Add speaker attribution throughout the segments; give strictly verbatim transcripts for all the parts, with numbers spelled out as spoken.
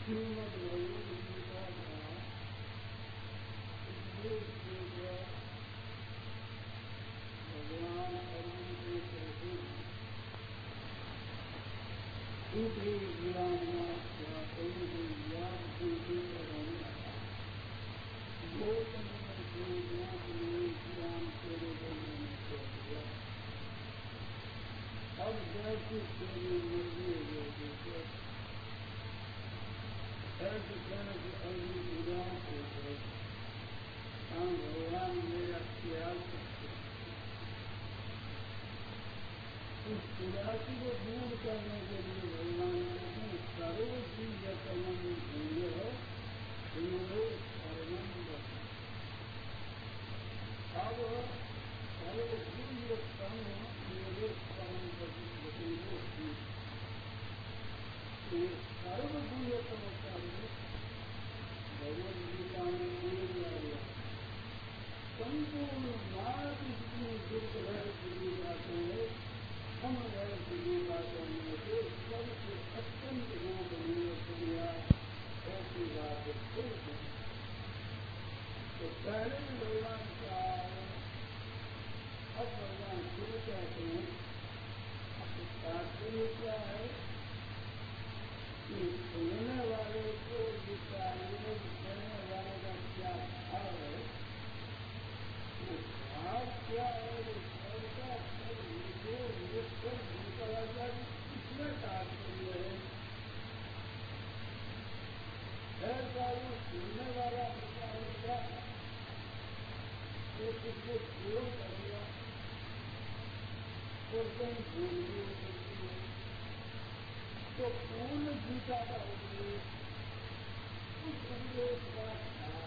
Speaker 1: श्रीमद् भगवद गीता का इसलिए भगवान अर्जुन के कहते हैं ऊपरी ज्ञान या कई ज्ञान के रहना वो समय जो ज्ञान में ज्ञान तेरे बोलने को दिया अब जैसी तेरी मर्जी हो गई ऐसे कहने से अर्जुन उदास हो गए। हम भगवान मेरा ख्याल करते उस उदासी को दूर करने के लिए भगवान कहते हैं सर्व चीज कर्म भूल है सर्वनंद अब सर्व चीज कर्म मेरे कर्म गति सर्व गुणतम कार्य भगवद गीता में बोल गया संपूर्ण मार्ग जितनी दुर्ग्रह चली जाते हैं हम ग्रह चली जाते हैं तो सबसे अत्यंत गोपनीय क्रिया ऐसी बात है। तो पहले भी भगवान का अब भगवान शुरू कहते हैं तात्पर्य क्या है कि सुनने वाले को विचारने कहने वाले का क्या भाव है, वो भाव क्या है, वो स्वर का सब निचोड़ निष्कर निकला जाए इसमें तात्पर्य है। ऐसा वो सुनने वाला विचार क्या है वो उसको पूर्ण करेगा और कहीं भूल भी तो पूर्ण गीता का उपदेश उस उपदेश का था।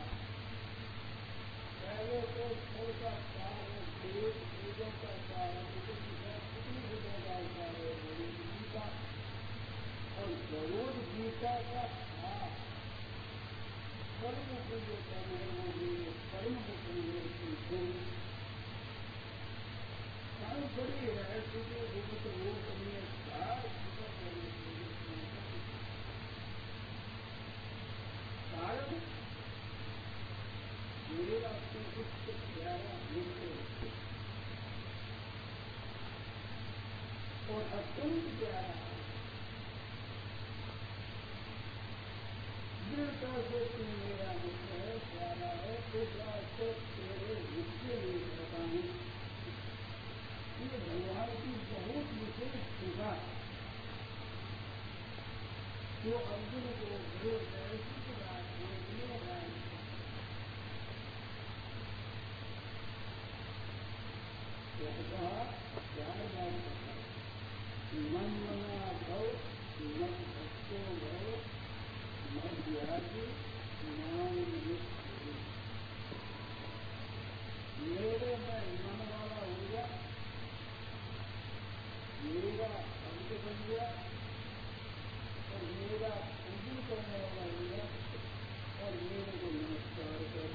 Speaker 1: पहले तो फल का सार है वेद वेदों का सार है कितनी वेदों का सार है भगवद गीता और भगवद गीता का था कर्म को जो करने वो कर्म को करने की गुण कर्म बड़ी है क्योंकि भगवत वो करने सार कारण मेरा संतुष्ट प्यारा मिलते और अत्यंत प्यारा है जिस तरह से तू मेरा मित्र है प्यारा है उस रास्ते तेरे हिस्से में रहता हूँ। ये भगवान की बहुत विशेष कृपा जो अर्जुन को विरोध है किस बात को विरोध है कहा चार बात कहा मन मना भव मत भक्तो भव मत व्याधि नाम मेरे में मन वाला हो गया मेरा अंत बन गया और मेरा पूजन करने वाला हुआ और मेरे को नमस्कार कर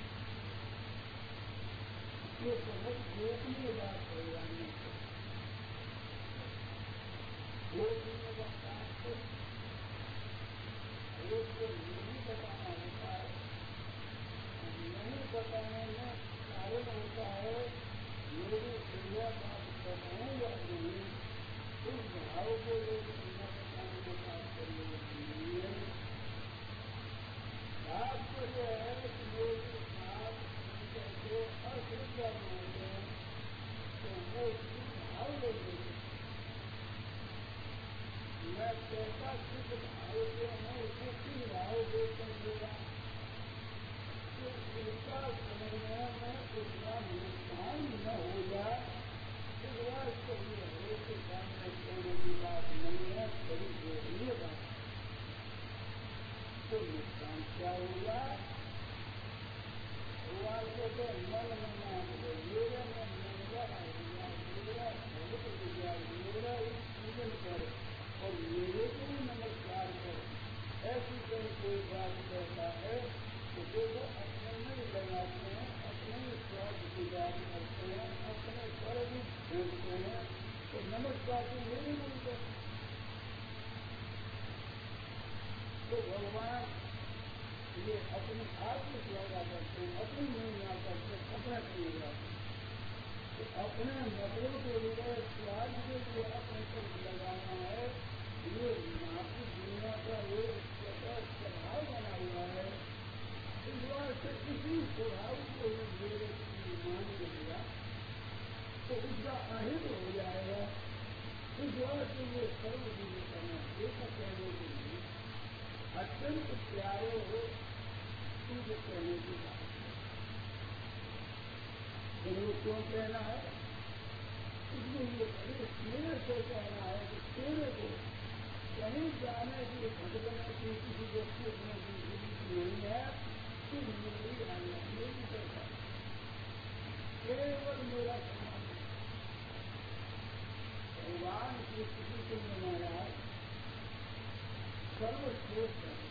Speaker 1: ये बहुत गोपनीय बात भगवान ने गोपनीय का तात्पर्य एक को नहीं बताना होता है नहीं बताने में कारण होता है मेरी क्रिया बात बताऊं या नहीं उस भाव को लोग न बताने का तात्पर्य नहीं है। तात्पर्य है कि मेरे साथ को अश्रद्धा मानते हैं तो वो भाव ले लेंगे। मैं कैसा किस भाव से हूँ उसे किस भाव से समझेगा तो इसका समझने में उतना नुकसान न हो जाए इस बात को ये है कि सामने कहने की बात नहीं है बड़ी गोपनीय बात तो नुकसान क्या होगा भगवान को तो मन मना मेरा मन मेरा मेरा बहुत विद्या मेरा एक पूजन कर और मेरे को भी नमस्कार कर ऐसी कहीं कोई बात कहता है तो देखो अपने में ही लगाते हैं अपने ही स्वास्थ्य की बात करते हैं अपने पर भी भेजते हैं तो नमस्कार तो नहीं मिलते तो भगवान ये अपने आप में लगा करते हैं, अपनी महिमा करते हैं, अपना नहीं लगाते, तो अपने मतलब के लिए स्वाद के लिए अपने पर लगाना है। ये नाती दुनिया का एक स्वभाव बना हुआ है। इस बार से किसी स्वभाव को ही मेरे मान लेगा तो उसका अहित हो जाएगा। इस बार से ये सर्व जीवन करना एक कहने के लिए अत्यंत प्यारे हो तुझे कहने की बात है। तो क्यों कहना है? इसलिए मेरे से कहना है कि तेरे को कहीं जाने की भटकने की किसी व्यक्ति होने की जरूरत नहीं है। तू मेरी आज्ञा नहीं करता, केवल मेरा समान भगवान की स्थिति को बनाया सर्वश्रेष्ठ है।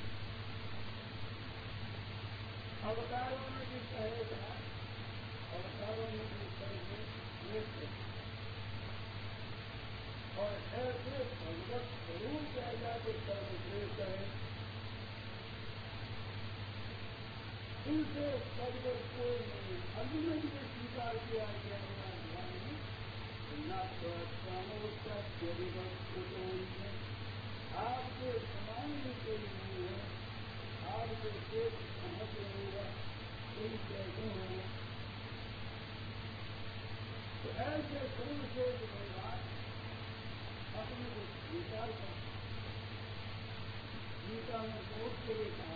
Speaker 1: अवतारों में भी कहेगा, अवतारों में भी कहेंगे श्रेष्ठ, और ऐसे भगवत स्वरूप जाएगा तो सर्वश्रेष्ठ है। इनसे सर्वर कोई नहीं। अर्जुन ने स्वीकार किया कि आपके समान भी कोई नहीं है, आपके एक महत्व होगा, कोई कैसे होगा। तो ऐसे शरीर से भगवान अपने को स्वीकार कर गीता में बहुत के लिए कहा,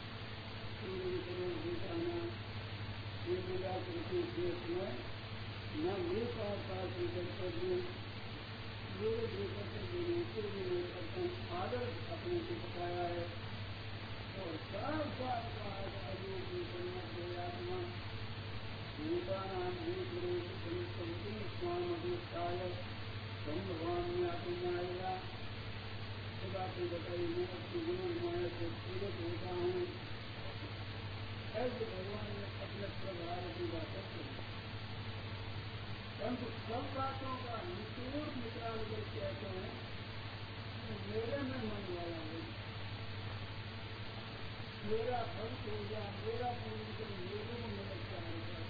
Speaker 1: गीता में ये मिला करके देश में न ये कहा था कि कर्तव्य मेरे कर्तव्य दूसरे भी नहीं करते, आदर अपने को बताया है। और साफ साफ कहा है अयोग की करना प्रयात्मा गीता नाम एक रूप संस्कृति स्वाम अधिष्ठाय हम भगवान में आत्मा आएगा। खुदा को बताइए मैं अपनी गुण माया से पीड़ित होता हूँ। ऐसे भगवान ने अपने प्रभाव की बातें की, परंतु सब बातों का निचोड़ निकाल कर कहते हैं कि मेरे में मन वाला हो, मेरा भक्त हो गया, मेरा पूरी कर मेरे को मेरे चार बात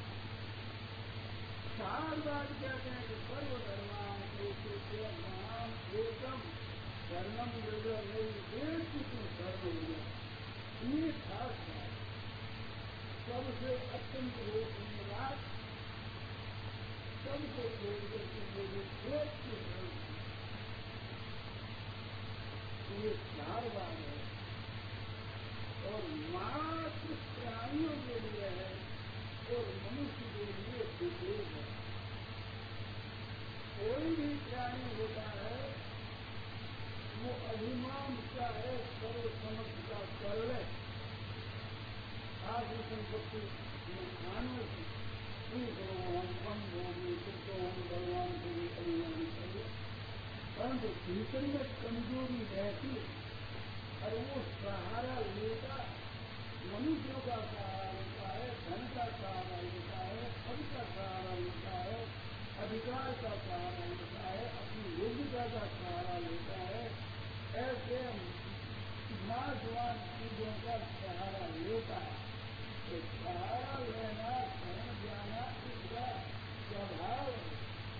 Speaker 1: चार बात कहते हैं कि सर्व धर्मान एक नाम एकम धर्मम जगह नहीं एक किसी धर्म हो गया। ये खास बात सबसे अत्यंत रोचनीय बात, सबको जोड़ करके मेरे एक के धर्म ये चार बार है और मात्र प्राणियों के लिए है और मनुष्य के लिए विशेष है। कोई भी प्राणी होता है वो अभिमान का है, सर्व समर्थ का कर ले आदि संपत्ति मानव की भगवान हम होगी तो हम भगवान को भी अभिमान करें, परंतु भीतर में कमजोरी रहती है और वो सहारा लेता, मनुष्यों का सहारा लेता है, धन का सहारा लेता है, पद का सहारा लेता है, अधिकार का सहारा लेता है, अपनी योग्यता का सहारा लेता है। ऐसे नाजवान चीजों का सहारा लेता है। तो सहारा लेना शरण जाना इसका स्वभाव है।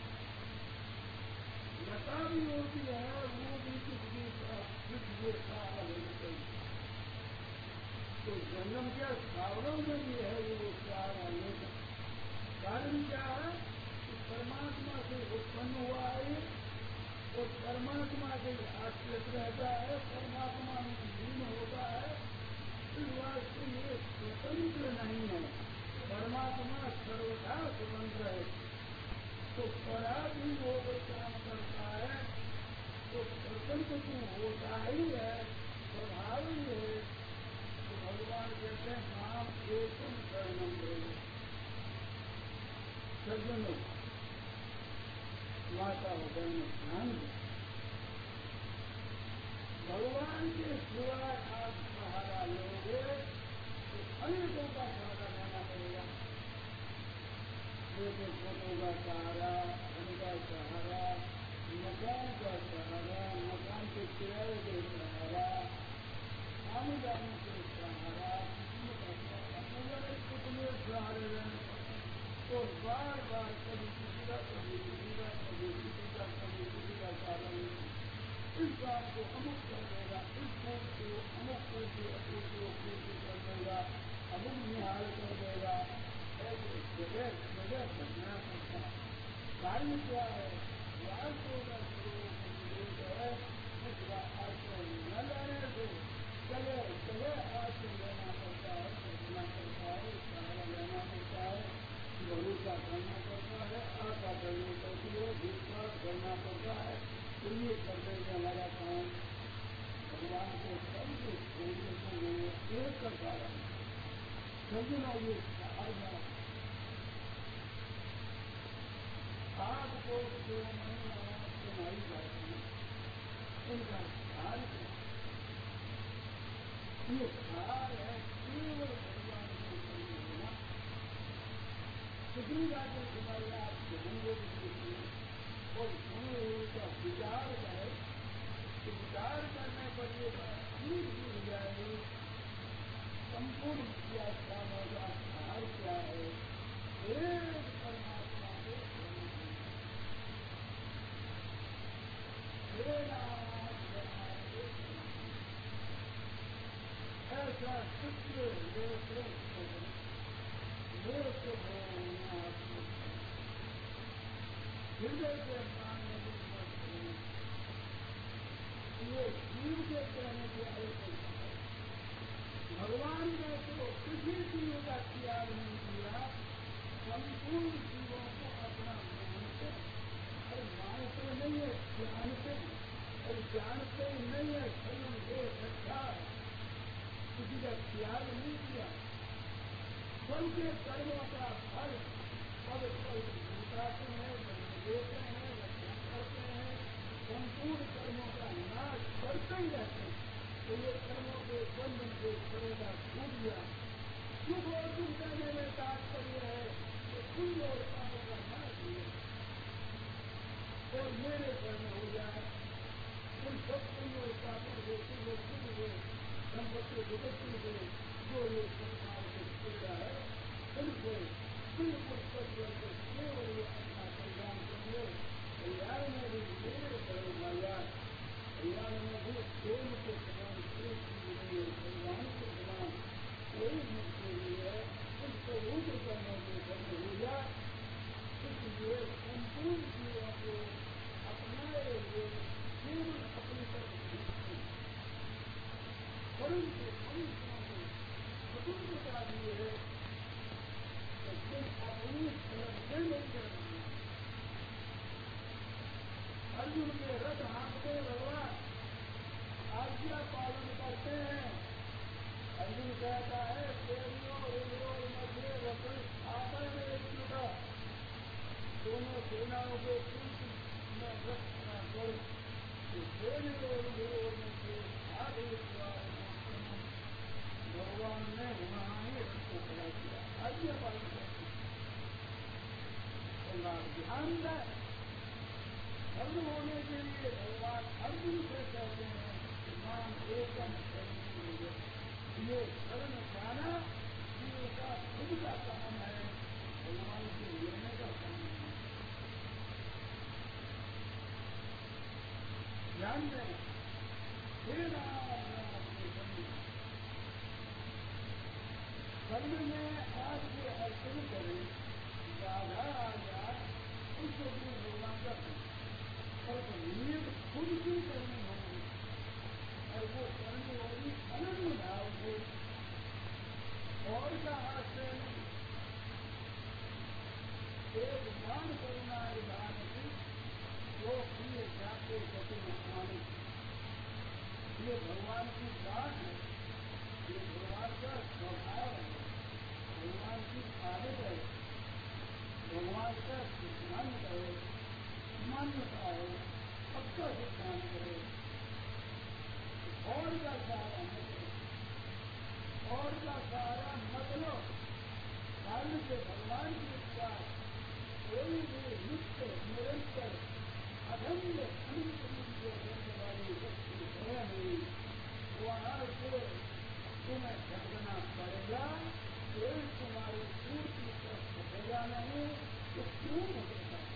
Speaker 1: लता भी होती है, वो भी किसी कुछ सहारा लेना चाहिए। तो जन्म क्या सावरों में भी है वो सहारा लेना। कारण क्या है कि परमात्मा से उत्पन्न हुआ है और परमात्मा के आश्रित रहता है, परमात्मा में लीन होता है। इस वास्ते ये स्वतंत्र नहीं है, परमात्मा सर्वथा स्वतंत्र है। तो पराधीन होकर काम करता है तो स्वतंत्र तो होता ही है, स्वभाव ही है। तो भगवान कहते हैं नाम एकम शरणम ब्रह्म। सज्जनों माता बहन ध्यान दो, भगवान के सिवाय आप सहारा लोगे तो अनेकों का सहारा लेना पड़ेगा। जैसे फोटो का सहारा, धन का सहारा, मकान का सहारा, मकान के किराए के सहारा, आमदनी के सहारा, ज्ञान क्या है? ज्ञान तो है उसका आश्रय न लेने से चले चले आश्रय लेना पड़ता है, करना पड़ता है, सहारा लेना पड़ता है, भरोसा करना पड़ता है, आशा करनी पड़ती है, विश्वास करना पड़ता है। तो ये करने में हमारा काम भगवान को सबसे खोजने को वो एक का कारण समझना ये साधना आपको जो महीना सुनाई जाती है इनका सार ये सार है केवल भगवान को समझना। कितनी बातें सुनाई आप ध्यान देखिए और सुने का विचार करें तो विचार करने पर ये बात ठीक मिल जाएगी। संपूर्ण व्याख्यानों का सार क्या है? एक परमात्मा को ऐसा चित्र हृदय के मानने ये जीव के कहने की आवश्यकता है। भगवान ने तो किसी जीव का त्याग नहीं किया, संपूर्ण जीवों को अपना मानते और मानते नहीं है, जानते और जानते नहीं है स्वयं से रखा है, किसी का त्याग नहीं किया। सबके कर्मों का फल सब उठाते हैं, देते हैं, रक्षा करते हैं, संपूर्ण कर्मों का नाश करते ही रहते हैं। तो ये कर्मों के बंधन से करेगा छूट गया। सुख और दुख देने में तात्पर्य है कि कुल और पापों का नाश हुआ और मेरे कर्म हो जाए। उन सब कुल और पापों से कुल और सुख से संपत्ति विपत्ति से जो ये संसार से छूटा है उनसे बिल्कुल सत्वर से केवल ये अपना कल्याण करेंगे। कल्याण में भी मेरे करो माया, कल्याण में भी प्रेम के समान प्रेम की कल्याण के समान कोई मुक्ति नहीं है। उसको रूप करने में धर्म हो जाए, इसलिए संपूर्ण जीवों को अपनाए हुए केवल अपनी तरफ परंतु मनुष्यों को स्वतंत्रता दी है तो तुम अपनी तरफ से नहीं करना। अर्जुन के रथ हाँकते भगवान आज्ञा पालन करते हैं। अर्जुन कहता है प्रेमियों इंद्रों मध्य रथ आपस में एकजुटा दोनों सेनाओं के बीच में रखना कर प्रेमियों इंद्रों मध्य आगे भगवान ने वहां ही रथ को खड़ा किया। आज्ञा पालन करते ध्यान दें धर्म होने के लिए भगवान अर्जुन से कहते हैं नाम एकम करेंगे। ये धर्म जाना जीव का खुद का काम है, भगवान से लेने का काम है। ध्यान दें हे राम कर्म में आपके अर्पण करें राधा राजा उसको भी भगवान का और नियम खुद की करनी होगी और वो करने वाली अनन्य भाव से और का आश्रय नहीं। एक मान करुणा विधान की वो प्रिय जाते गति में ये भगवान की बात है, ये भगवान का स्वभाव है, भगवान की आदत है, भगवान का सिद्धांत है, मान्यता है, पक्का सिद्धांत है। और का सारा मतलब और का सारा मतलब कारण से भगवान की इच्छा कोई भी नित्य निरंतर अखंड अनंत रूप होने वाली शक्ति है नहीं। वहां से तुम्हें भटकना पड़ेगा, कोई तुम्हारी पूर्ति तक भटेगा नहीं तो क्यों भटकता है?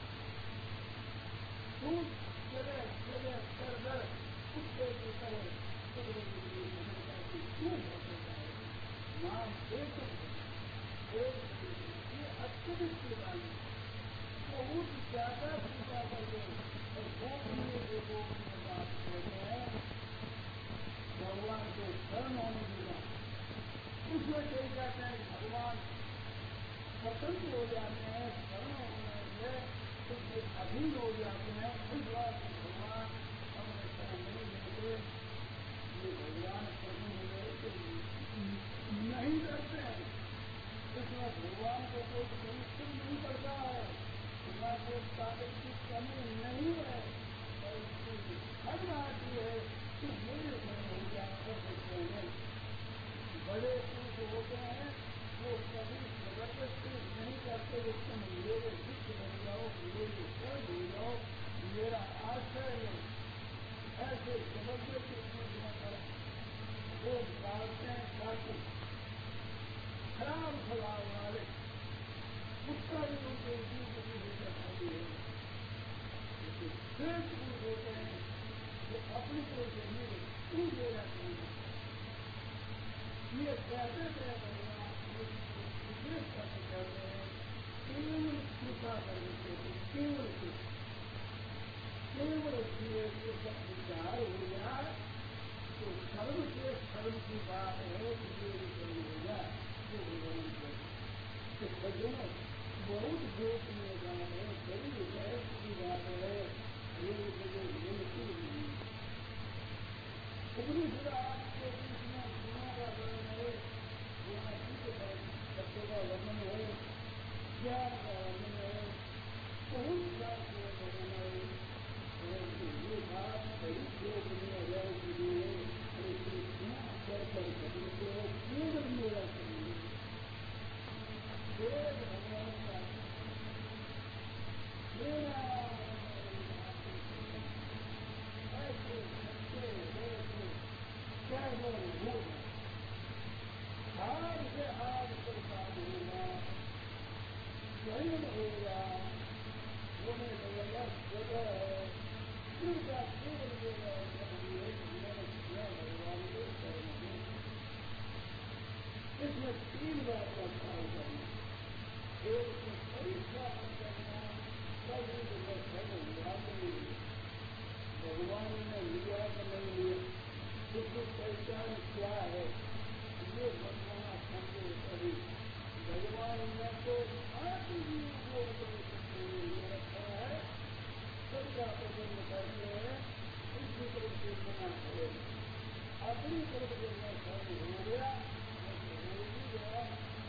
Speaker 1: तुम चले चले कर दर कुत्ते की तरह कुदरत की भटकता की क्यों भटकता है? नाम एक एक ये अत्यधिक की वाली बहुत ज्यादा कृपा करके और वो भी देखो बात कहते हैं भगवान को शरण होने की बात उसमें चल जाते हैं भगवान स्वतंत्र हो जाते हैं शरण होने से उसके अधीन हो जाते हैं उस बात भगवान हमें शरण नहीं देंगे ये भगवान प्रभु हुए नहीं करते हैं इसमें भगवान को कोई परिश्रम नहीं करता है ना कोई ताकत की कमी नहीं है और उसकी हर बात ये है कि मेरे में हो जाकर सकते हैं बड़े पुरुष होते हैं वो कभी जबरदस्ती नहीं करते कि तुम मेरे हित बन जाओ मेरे कर हो जाओ मेरा आश्रय है ऐसे जबरदस्ती चीज न कर वो डालते हैं काफी खराब स्वभाव वाले उसका भी उनके जीव की हिस्सा खाती है श्रेष्ठ पुरुष होते हैं जो अपनी तरफ से मेरे तू देना चाहिए ये कहते थे भगवान विशेष करके कहते हैं केवल कृपा करने के लिए केवल केवल ये सब विचार हो जाए तो सर्व से सर्व की बात है कि ये विचार हो जाए तो भगवान कहते हैं भजनों बहुत गोपनीय बात है बड़ी विशेष की बात है ये उपनिषद आपके बीच में गुणों का वर्णन है सत्य का वर्णन है ज्ञान का वर्णन है बहुत बात वर्णन है ये बात बड़ी गोपनीय है इसलिए कर कर सकते केवल मेरा चाहिए केवल भगवान का मेरा ऐसे सच्चे ऐसे क्या वो हार से हार प्रसाद होगा स्वयं होगा होने लगेगा जगह है उनका केवल होगा मैंने किया भगवान को करना इसमें तीन बात का ख्याल करना एक तो परीक्षा मत करना सब भगवान ने लिया कि नहीं लिया उसकी पहचान क्या है ये भगवान समझो कभी भगवान ने तो आत्मजीव रखा है सबका पसंद करते हैं उसकी तरफ से मना करे अपनी तरफ से मैं सर्व हो गया मैं हो ही गया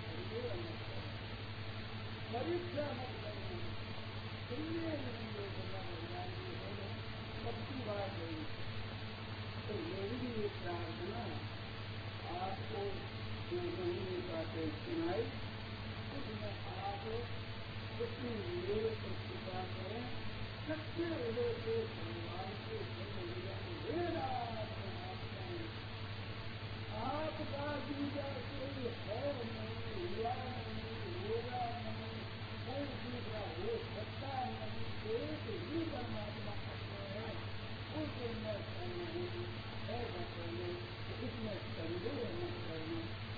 Speaker 1: परीक्षा मत करना सुनने नहीं करना भगवान की होने सबकी बात नहीं तो मेरी भी एक प्रार्थना आपको जो नहीं बातें सुनाई उसमें आप अपनी मेरे पर कृपा करें सच्चे हृदय से भगवान के मेरा आपका दूसरा कोई है नहीं हुआ नहीं होगा नहीं कोई दूसरा हो सकता नहीं एक ही परमात्मा करते हैं उसको मैं करना ऐसा करने इसमें संदेह मत करना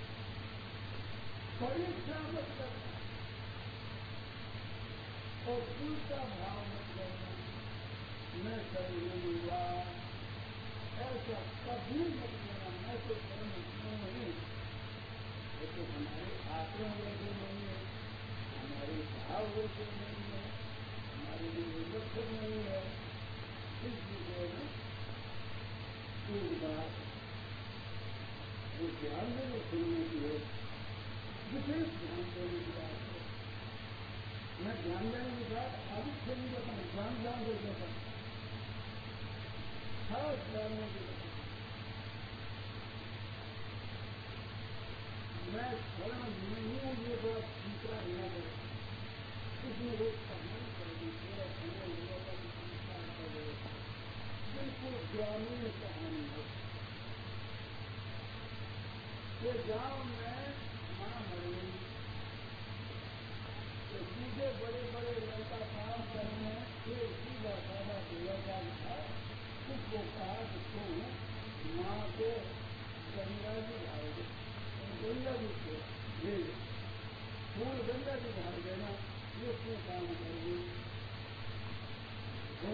Speaker 1: परीक्षा मत करना और उल्टा भाव मत करना मैं शरीर हुआ ऐसा कभी मत करना मैं तो कर्म क्यों नहीं ये तो हमारे आचरण वैसे नहीं है हमारे भाव वैसे नहीं है हमारे लिए विवक्षण नहीं है इस विषय में एक बात वो ध्यान देने सुनने की है विशेष ध्यान देने की बात है मैं ध्यान देने की बात आदि से नहीं करता हूँ ध्यान ध्यान से करता हूँ खास जानने की बात मैं शरण नहीं हूँ ये बात दूसरा न करे इसमें एक कहानी कर दी मेरा समय हुआ था कि दूसरा कर गए बिल्कुल ग्रामीण कहानी है ये गांव में मां मरी तो सीधे बड़े बड़े लड़का काम करने ये सीधा साधा बेलगा था उसको कहा कि तुम माँ को गंगा जी भाई गंगा जी को ले फूल गंगा जी भाई देना ये क्यों काम करेंगे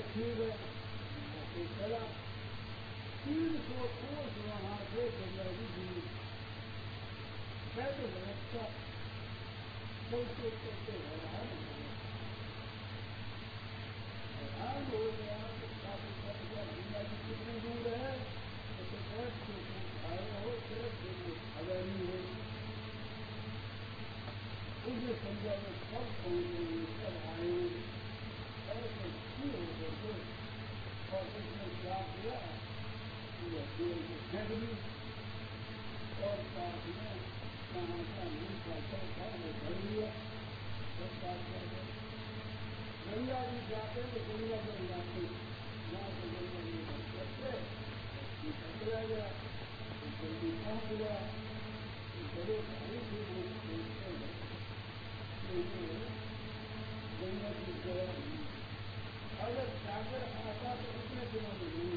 Speaker 1: ठीक है तो चला तीन सौ कोस वहां से गंगा जी दूर कैसे व्यवस्था कैसे कैसे हैरान हैरान हो गया तो काफी कर गया गंगा जी कितनी दूर है तो दस सौ कोस आए हो दस सौ कोस अवेली हो उसने समझा वो सब पहुंचे सब आए ऐसे क्यों हो गए और उसने क्या किया तेल को फेंक दी और साथ में कहाँ का नील का चौथा वो भर लिया सब बात कर गए गंगा जी जाते तो गंगा जल जाते वहाँ से गंगा जी भर करते चला गया जल्दी पहुँच गया बड़े भाई भी वो सोचते हैं गंगा जी गया अगर सागर आता तो कितने दिनों में हुई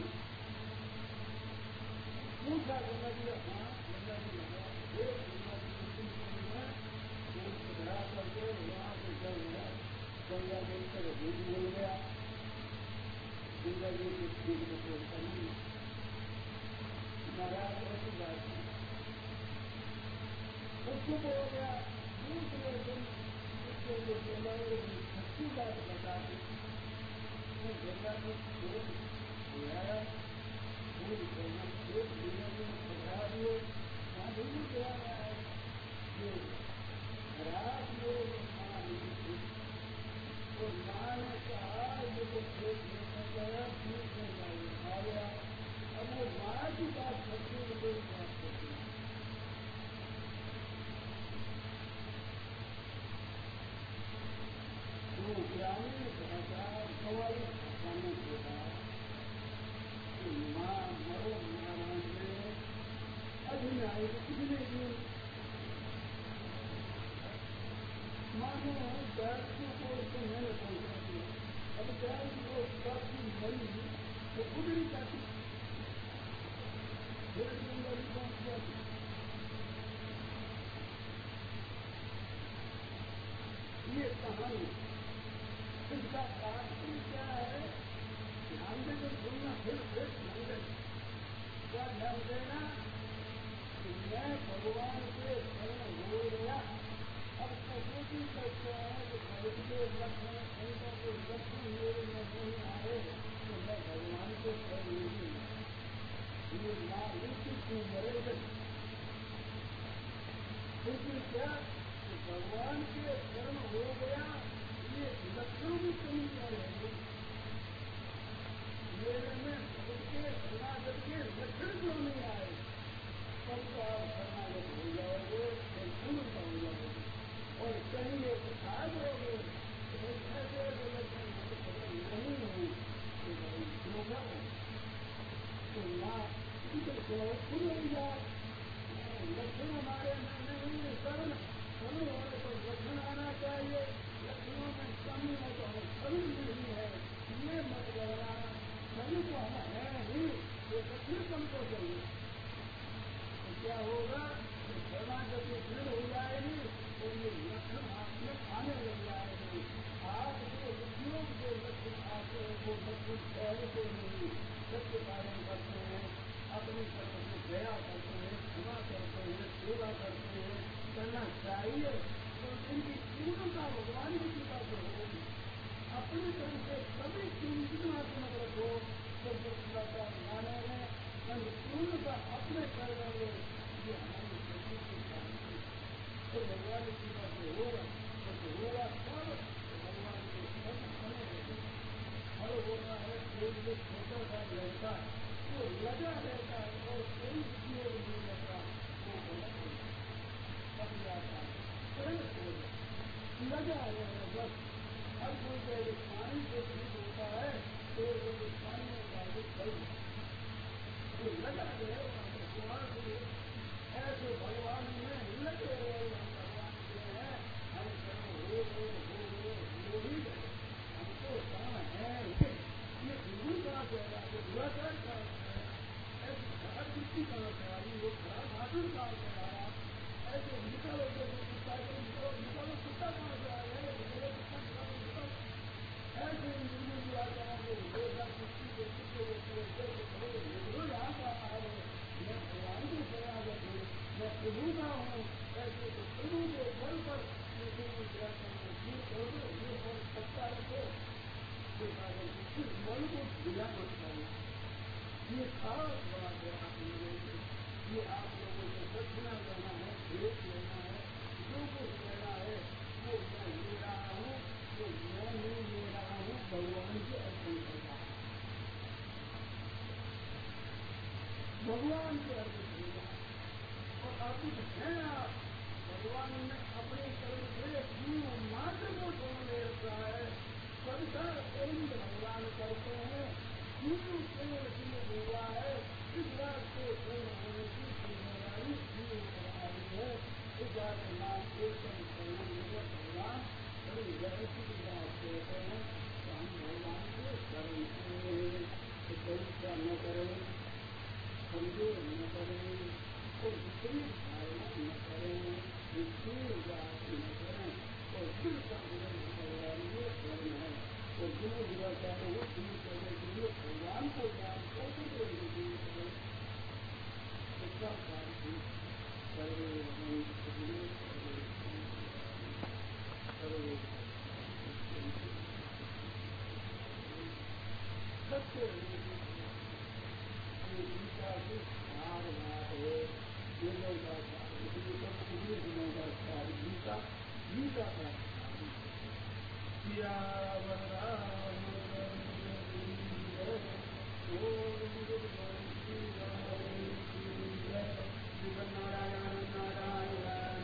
Speaker 1: पूछा गंगा जी हाँ गंगा जी लगा एक गंगा जी कितनी दिन में फूल सुधरा करके वहाँ से जल गया गंगा जी पर दूध मिल गया गंगा जी के दूध में बोलता नहीं महाराज ऐसी बात नहीं उसको हो गया दूसरे दिन उसके लिए गंगा जी सच्ची बात बता दी गंगा जी दूध बुलाया दूध गंगा एक गंगा जी ने पकड़ा दिए वहाँ दूध गया है ये रात लोग माँ नहीं तो माँ ने कहा ये तो खेत लेने गया दूध में गाड़ी खा गया अब वो माँ की बात करते हुए लोग बात करते हैं तो ग्रामीण भाषा सवाल भाषा में होता माँ मरो नारायण में अभिनय कितने दिन मानो दर्शकों को उसको नहीं पहुंचाती अब दर्श को सब दिन मरी तो खुद नहीं चाहती फिर गंगाजी पहुंच जाती ये कहानी इसका तात्पर्य क्या है ध्यान देकर सुनना फिर फिर ध्यान देना क्या ध्यान देना कि मैं भगवान के शरण हो गया अब प्रकृति कहते हैं कि खरीदे लक्षण संतों के लक्षण मेरे में नहीं आए तो मैं भगवान के शरण नहीं ये मालिक की मरेगा क्योंकि क्या कि भगवान के शरण हो गया ये लक्षण भी कहीं क्या रहेंगे मेरे में सबके शरणागत के लक्षण क्यों नहीं आए तब तो आप शरणागत हो जाओगे और पूर्ण हो जाओगे और कहीं एक खाद होगे तो ऐसे लक्षण नहीं हो तो भाई क्यों हो तो माँ खुद हो जाए लक्षण हमारे में नहीं है शरण शरण होने पर लक्षण आना चाहिए लक्षणों में कमी है तो हम शरण नहीं है ये मत लगाना नहीं तो हम है नहीं तो लक्षण कम को चाहिए तो क्या होगा तो शरणागति दृढ़ हो जाएगी और ये लक्षण आप में आने लग जाएंगे आपके उद्योग जो लक्षण आते हैं वो लक्षण पहले से नहीं सत्य पालन करते हैं अपनी तरफ से दया करते हैं क्षमा करते हैं सेवा करते हैं करना चाहिए तो इनकी पूर्णता भगवान की कृपा से होगी अपनी तरफ से कभी चिंतनात्मक रखो तो पूर्णता माने में पूर्णता अपने कर लेंगे ये हमारी शक्ति की शांति तो भगवान की कृपा से होगा तो होगा तब तो भगवान के सब बने रहेंगे हर होता है कोई जो छोटा सा लड़का वो लगा रहता है और कोई उपयोग नहीं करता वो गलत हो सब जाता है लगा है बस हर कोई पहले पानी से ठीक होता है तो वो पानी में डाल चल तो लगा रहे ऐसे भगवान में लगे रहे भगवान के हैं हम करो हो हो हो हो ही गए हमको कहाँ है ये गुरु कहाँ से आया ये दुराचार कहाँ से आया ऐसी खराब दृष्टि कहाँ से आई वो खराब आसन कहाँ से आया ऐसे निकालो जैसे निकालो निकालो निकालो कुत्ता कहाँ से आया है निकालो कुत्ता निकालो निकालो ऐसे बिना मत करना। ये खास बात है आप लोगों की, ये आप लोगों को सचना लेना है, भेद लेना है, जो कुछ लेना है वो मैं ले रहा हूँ, वो मैं नहीं ले रहा हूँ, भगवान के अर्पण कर रहा हूँ, भगवान के अर्पण कर रहा हूँ। और अर्पित है आप, भगवान ने अपने कर्म से जीव मात्र को छोड़ ले रखा है, सबका कर्म भगवान करते हैं, जीव केवल जीव हुआ है, इस बात को पूर्ण होने की जिम्मेदारी जीव पर आई है। इस बात का नाम कीर्तन करने में भगवान बड़ी व्यवस्थित बात कहते हैं, तो हम भगवान के कर्म से परीक्षा न करें, कमजोर न करें, और विपरीत धारणा न करें, विपरीत बात न करें, और फिर भगवान ये कर्म है, और जो बुरा चाहे वो दूर करने के लिए भगवान को याद करके दूर करें, इसका कार्य सर्वे सत्य गीता की चार बात है, वेदों का चार, इसलिए सब पूरे दिनों का चार गीता, गीता का नारायण नारायण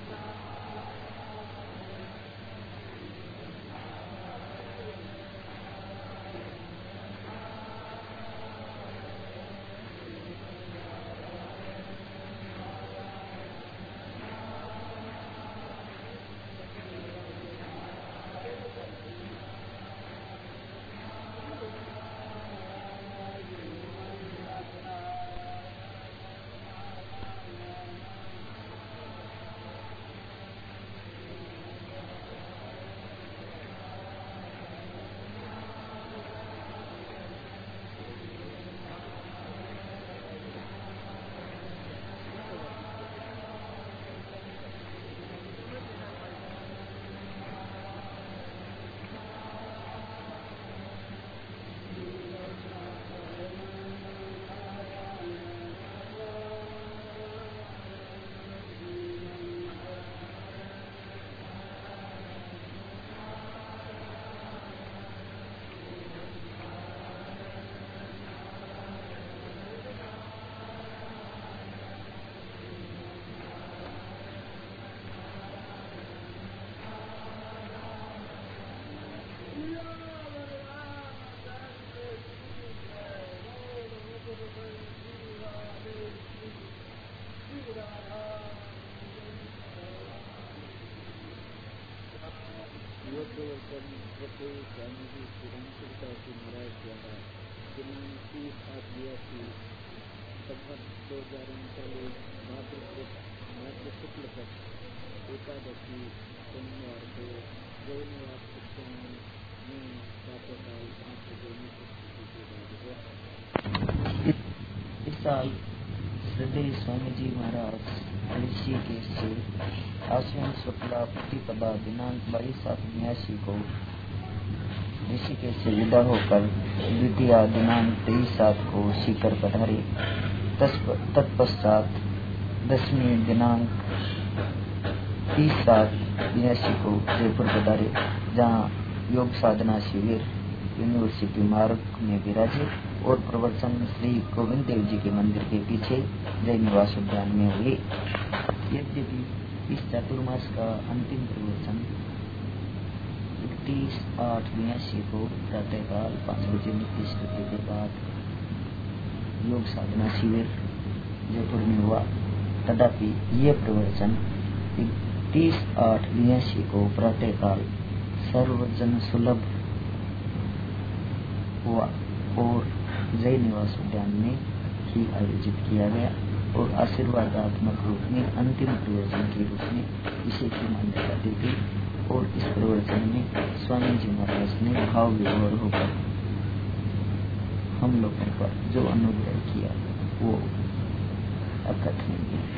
Speaker 2: साल श्रद्धेय स्वामी जी महाराज ऋषिकेश से आश्विन शुक्ला प्रतिपदा दिनांक बाईस सात उन्यासी को ऋषिकेश से विदा होकर द्वितीय दिनांक तेईस सात को सीकर पधारे। तत्पश्चात दसवीं दिनांक तीस सात उन्यासी को जयपुर पधारे, जहाँ योग साधना शिविर यूनिवर्सिटी मार्ग में विराजे और प्रवचन श्री गोविंद देव जी के मंदिर के पीछे जय निवास उद्यान में हुए। यद्यपि इस चातुर्मास का अंतिम प्रवचन इकतीस आठ उन्यासी को प्रातःकाल पाँच बजे नित्य स्तुति के बाद योग साधना शिविर जयपुर में हुआ, तथापि ये प्रवचन इकतीस आठ उन्यासी को प्रातःकाल सर्वजन सुलभ हुआ और जय निवास उद्यान में ही आयोजित किया गया और आशीर्वादात्मक रूप में अंतिम प्रवचन के रूप में इसे की मान्यता दी गई। और इस प्रवचन में स्वामी जी महाराज ने भाव विभोर होकर हम लोगों का जो अनुग्रह किया वो अकथनीय है।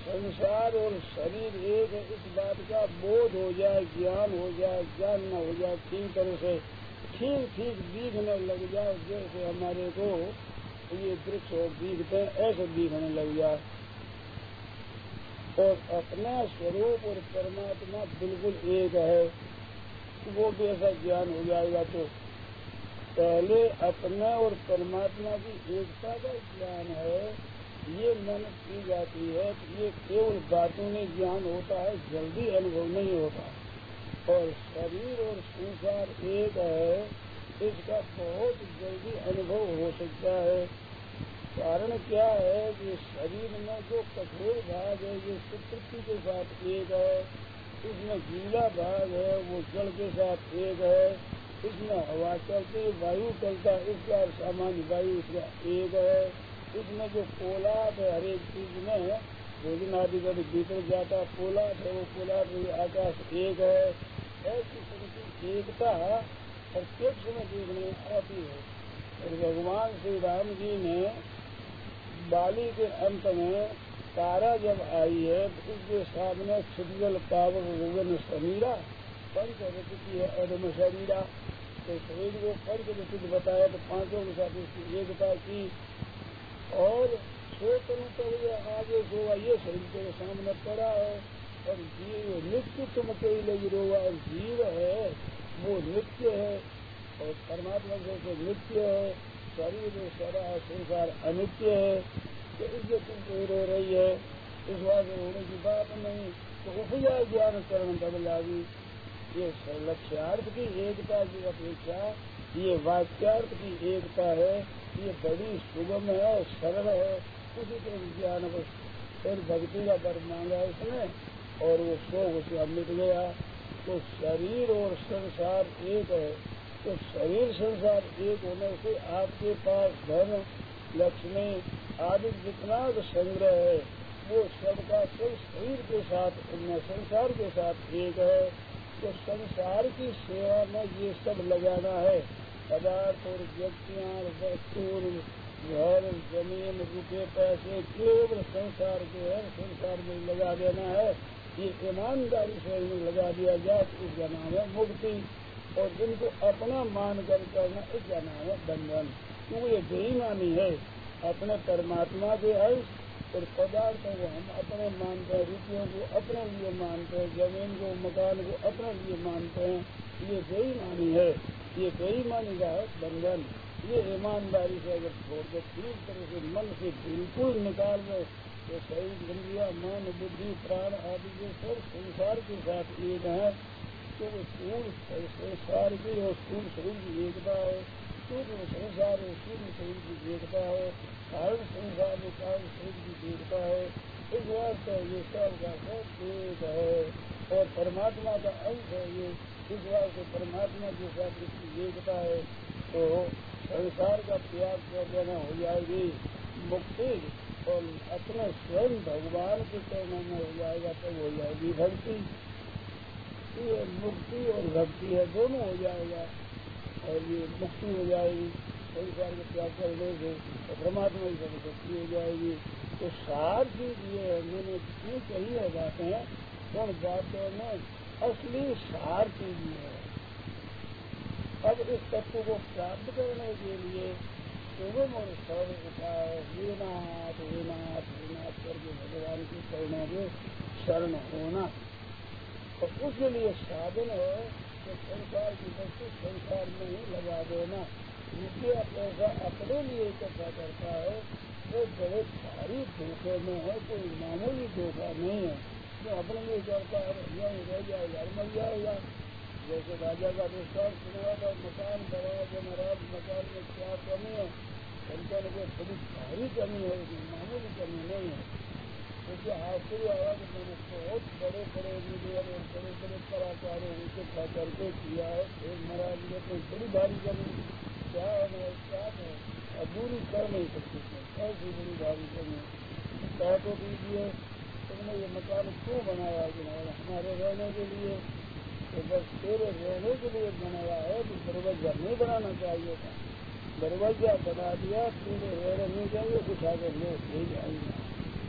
Speaker 1: संसार और शरीर एक है, इस बात का बोध हो जाए, ज्ञान हो जाए, ज्ञान न हो जाए, ठीक तरह से ठीक ठीक दिखने लग जाए, जैसे हमारे को ये वृक्ष और दिखते हैं ऐसे दिखने लग जाए, और अपना स्वरूप और परमात्मा बिल्कुल एक है, वो भी ऐसा ज्ञान हो जाएगा। तो पहले अपना और परमात्मा की एकता का ज्ञान है, ये मन की जाती है, ये केवल बातों में ज्ञान होता है, जल्दी अनुभव नहीं होता। और शरीर और संसार एक है, इसका बहुत जल्दी अनुभव हो सकता है। कारण क्या है कि शरीर में जो कठोर भाग है ये प्रकृति के साथ एक है, इसमें गीला भाग है वो जल के साथ एक है, इसमें हवा चलती वायु चलता इसका सामान्य वायु इसका एक है, इसमें जो पोलाद है हर एक चीज में भोजन आदि का भीतर जाता पोलाद है, वो पोलाद आकाश एक है। ऐसी संकी एकता प्रत्यक्ष में देखने आती है। और भगवान श्री राम जी ने बाली के अंत में तारा जब आई है तो उसके सामने क्षुद्रल पावक भुवन समीरा पंच रचित है अदम शरीरा, तो शरीर को पंच रचित बताया तो पांचों के साथ उसकी एकता की। और सोचन तो आगे सोवा ये शरीर के सामने पड़ा है, और जीव नित्य तुम कई लगी रोवा, और जीव है वो नित्य है और परमात्मा से नित्य है, शरीर सारा संसार अनित्य है, तो इसलिए तुम रो रही है, इस बात रोने की बात नहीं। तो उपया ज्ञान करण तब लागी, ये लक्ष्यार्थ की एकता की अपेक्षा ये वाक्यार्थ की एकता है, ये बड़ी सुगम है, सरल है, उसी तरह ज्ञान फिर भक्ति का वर मांगा उसने और वो शोक उसका मिट गया। तो शरीर और संसार एक है, तो शरीर संसार एक होने से आपके पास धन लक्ष्मी आदि जितना संग्रह है वो सबका सब शरीर के साथ संसार के साथ एक है। तो संसार की सेवा में ये सब लगाना है, पदार्थ और व्यक्तियां वस्तु घर जमीन रुपये पैसे केवल संसार के है, संसार में लगा देना है। ये ईमानदारी से लगा दिया जाए तो इसका नाम है मुक्ति, और जिनको अपना मान कर करना इसका नाम है बंधन। क्योंकि ये बेईमानी है, अपने परमात्मा के अंश और पदार्थों को हम अपने मानते हैं, रुपयों को अपने लिए मानते हैं, जमीन को मकान को अपने लिए मानते हैं, ये बेईमानी है, ये बेईमानी का है बंधन। ये ईमानदारी से अगर छोड़ के ठीक तरह से मन से बिल्कुल निकाल दो तो शरीर इंद्रिया मन बुद्धि प्राण आदि के सब संसार के साथ एक है। तो स्थूल संसार की और स्थूल शरीर की एकता है, सूक्ष्म संसार और सूक्ष्म शरीर की एकता है, कारण संसार में कारण शरीर की एकता है। इस बात से ये सब का सब एक है और परमात्मा का अंश है ये, इस बात से परमात्मा के साथ इसकी एकता है। तो संसार का त्याग कर देना हो जाएगी मुक्ति, और अपने स्वयं भगवान के चरणों में हो जाएगा तब हो जाएगी भक्ति। ये मुक्ति और भक्ति है, दोनों हो जाएगा, और ये मुक्ति हो जाएगी संसार के त्याग करने से, तो परमात्मा की तरफ भक्ति हो जाएगी। तो सार चीज ये है, मैंने जितनी कही है बातें उन बातों में असली सार चीज ये है। अब इस तत्व को प्राप्त करने के लिए सुगम और सरल उपाय वीनाथ वीनाथ वीनाथ करके भगवान की चरणों में शरण होना, और उसके लिए साधन है कि संसार की वस्तु संसार में ही लगा देना। रुपया पैसा अपने लिए इकट्ठा करता है वो बहुत भारी धोखे में है, कोई मामूली धोखा नहीं है। जो अपने लिए करता है यही रह जाएगा, मर जाएगा। जैसे राजा का दृष्टांत सुनाया था, मकान बनाया जो महाराज मकान में क्या कमी है, संतन को थोड़ी भारी कमी है, मामूली कमी नहीं है। क्योंकि आश्चर्य आया कि मैंने बहुत बड़े बड़े लीडर और बड़े बड़े कलाकारों को खा करके किया है, फिर महाराज ने अपनी बड़ी भारी कमी क्या है क्या है अधूरी कर नहीं सकती थी, ऐसी बड़ी भारी कमी कह तो दीजिए तुमने ये मकान क्यों बनाया कि हमारे रहने के लिए, तो बस तेरे रहने के लिए बनाया है, तो दरवाजा नहीं बनाना चाहिए था, दरवाजा बना दिया तेरे रहने नहीं जाएंगे उठा कर लोग ले जाएंगे।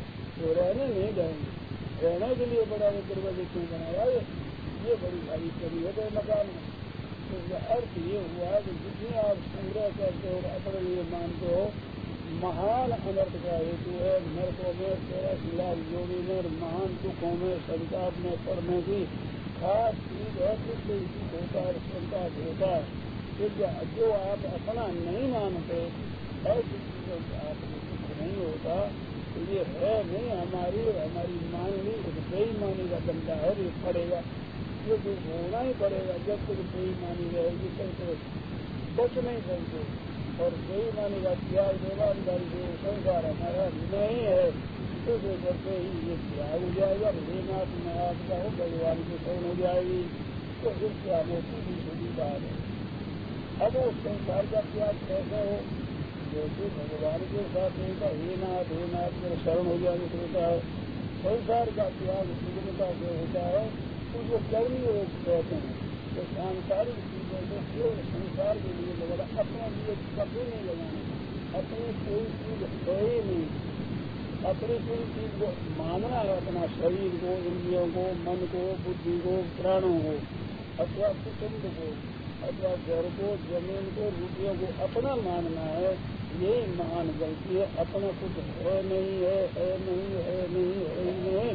Speaker 1: तो रहने नहीं जाएंगे। रहने के लिए बड़ा दरवाजे क्यों बनाया है, ये बड़ी भारी कमी है मकान में। तो इसका अर्थ ये हुआ कि जितनी आप संग्रह करते हो अपने लिए मानते हो, महान अनर्थ का हेतु है। नरकों में तेरह लाख योगी में महान दुखों में संताप में पड़ने की खास चीज है। जिससे दुख होता है, संताप होता है। फिर जो आप अपना नहीं मानते ऐसी चीजों से आपको दुख नहीं होता, तो ये है नहीं हमारी हमारी मान ली बेईमानी का बंदा है, ये पड़ेगा, ये दुख होना ही पड़ेगा। जब तक बेईमानी रहेगी तब तक बच नहीं सकते। और बेईमानी का त्याग देवानदारी से संसार हमारा नहीं है, तो करते ही ये त्याग हो जाएगा। भोलेनाथ में आपका हो, भगवान की शरण हो जाएगी, तो फिर क्या मोटी भी सीधी बात है। अब उस संसार का त्याग कैसे हो, जैसे भगवान के साथ होगा, हे नाथ हे नाथ मेरे शरण हो जाने से होता है। संसार का त्याग सुगमता से होता है, उसको कर्मी योग कहते हैं। तो सांसारिक चीजों को केवल संसार के लिए लगाना, अपने लिए कभी नहीं लगाना। अपनी कोई चीज है ही नहीं, अपनी कोई चीज को मानना है, अपना शरीर को, इंद्रियों को, मन को, बुद्धि को, प्राणों को, अथवा कुटुंब को, अथवा घर को, जमीन को, रुपयों को अपना मानना है। यही महान गलती है। अपना कुछ है नहीं है, है नहीं है नहीं है नहीं,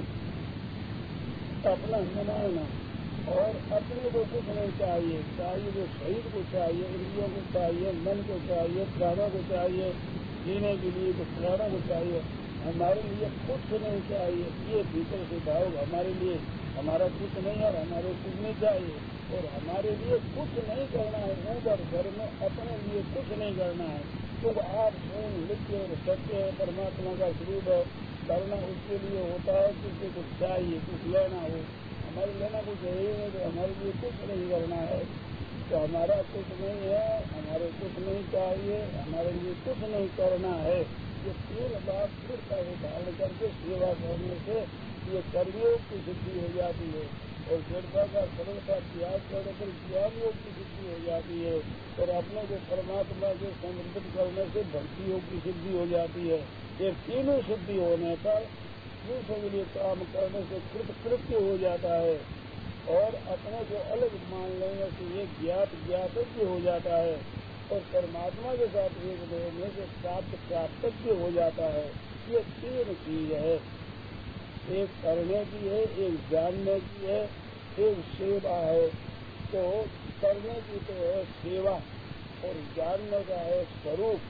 Speaker 1: अपना मानना। और अपने को कुछ नहीं चाहिए, चाहिए जो शरीर को चाहिए, इंद्रियों को चाहिए, मन को चाहिए, प्राणों को चाहिए, जीने के लिए तो प्राणों को चाहिए। हमारे लिए कुछ नहीं चाहिए, ये भीतर से भाव हमारे लिए हमारा कुछ नहीं है, हमारे कुछ नहीं चाहिए। और हमारे लिए कुछ नहीं करना है, ऊपर घर में अपने लिए कुछ नहीं करना है। तो आप सुन लिखिए और सत्य है, परमात्मा का स्वरूप है। करना उसके लिए होता है किसी कुछ चाहिए, कुछ लेना हो। हमारे लेना कुछ है ही नहीं, तो हमारे लिए कुछ नहीं करना है। तो हमारा कुछ नहीं है, हमारे कुछ नहीं चाहिए, हमारे लिए कुछ नहीं करना है। ये तीन बात दृढ़ता को धारण करके सेवा करने से ये कर्मयोग की सिद्धि हो जाती है। और दृढ़ता का सरलता त्याग करने पर ज्ञान योग की सिद्धि हो जाती है। और अपने को परमात्मा से समर्पित करने से भक्ति योग की सिद्धि हो जाती है। ये तीनों सिद्धि होने पर दूसरों के लिए काम करने से कृतकृत्य हो जाता है। और अपने को अलग मान लेने से ये ज्ञात ज्ञातज्ञ हो जाता है। और परमात्मा के साथ एक होने से प्राप्त प्राप्तज्ञ हो जाता है। ये तीन चीज है, एक करने की है, एक जानने की है, एक सेवा है। तो करने की तो है सेवा, और जानने का है स्वरूप,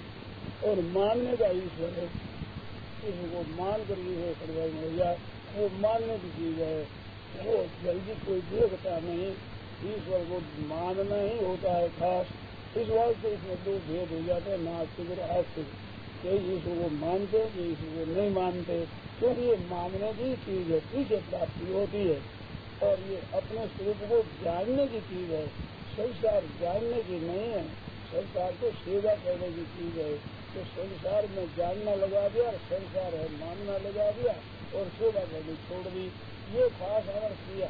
Speaker 1: और मानने का ईश्वर है। इसको मान कर ईश्वर सर्वज्ञ हो जाए, वो मानने की चीज है। वो जल्दी कोई देखता नहीं, ईश्वर को मानना ही होता है खास। इस वास्ते इसमें दो भेद हो जाते हैं, नास्तिक और आस्तिक। कई ईश्वर को मानते, कई ईश्वर को नहीं मानते, क्योंकि ये मानने की चीज है, पीछे प्राप्ति होती है। और ये अपने स्वरूप को जानने की चीज है, संसार जानने की नहीं है। संसार को सेवा करने की चीज है। तो संसार में जानना लगा दिया, संसार है मानना लगा दिया, और सेवा करनी छोड़ दी। ये खास अनर्थ किया।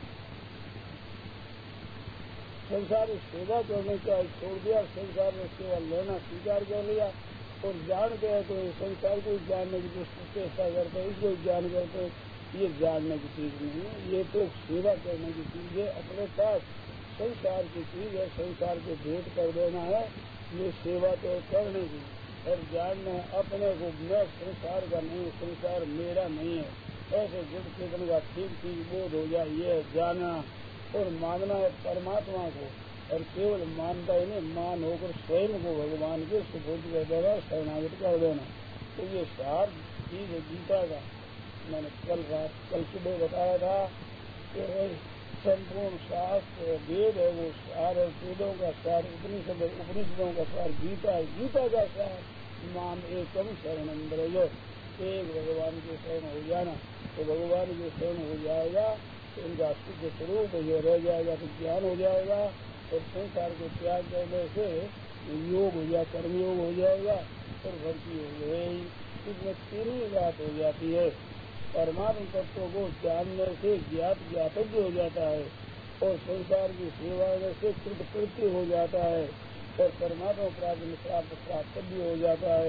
Speaker 1: संसार में सेवा करने का छोड़ दिया, संसार में सेवा लेना स्वीकार कर लिया। और जानते हैं तो संसार को जानने की जो चेष्टा करते हैं, इसको ज्ञान करते हैं, ये जानने की चीज नहीं है। ये तो सेवा करने की चीज है। अपने पास संसार की चीज है, संसार को भेंट कर देना है, ये सेवा तो करने की। और जानना है अपने को, मैं संसार का नहीं, संसार मेरा नहीं है, ऐसे गुण चेतन का ठीक ठीक बोध हो जाए, ये जानना। और मानना है परमात्मा को, और केवल मानता ही नहीं, मान होकर स्वयं को भगवान के सुपुर्द कर देना, शरणागत कर देना। तो ये सार चीज है गीता का। मैंने कल रात कल सुबह बताया था कि संपूर्ण शास्त्र वेद है, वो सार है, वेदों का सार उपनिषद, उपनिषदों का सार गीता है, गीता का सार नाम एकम शरणम ब्रज। एक भगवान के शरण हो जाना, तो भगवान के शरण हो जाएगा तो उनका शुद्ध स्वरूप ये रह जाएगा, तो ज्ञान हो जाएगा। और संसार को त्याग करने से योग हो जाए, कर्मयोग हो जाएगा, और भक्ति हो जाएगी। इसमें तीन ही बात हो जाती है। परमात्म तत्व को जानने से ज्ञात ज्ञातव्य हो जाता है, और संसार की सेवा से कृतकृत्य हो जाता है, और परमात्मा प्राप्त प्राप्त प्राप्तव्य हो जाता है।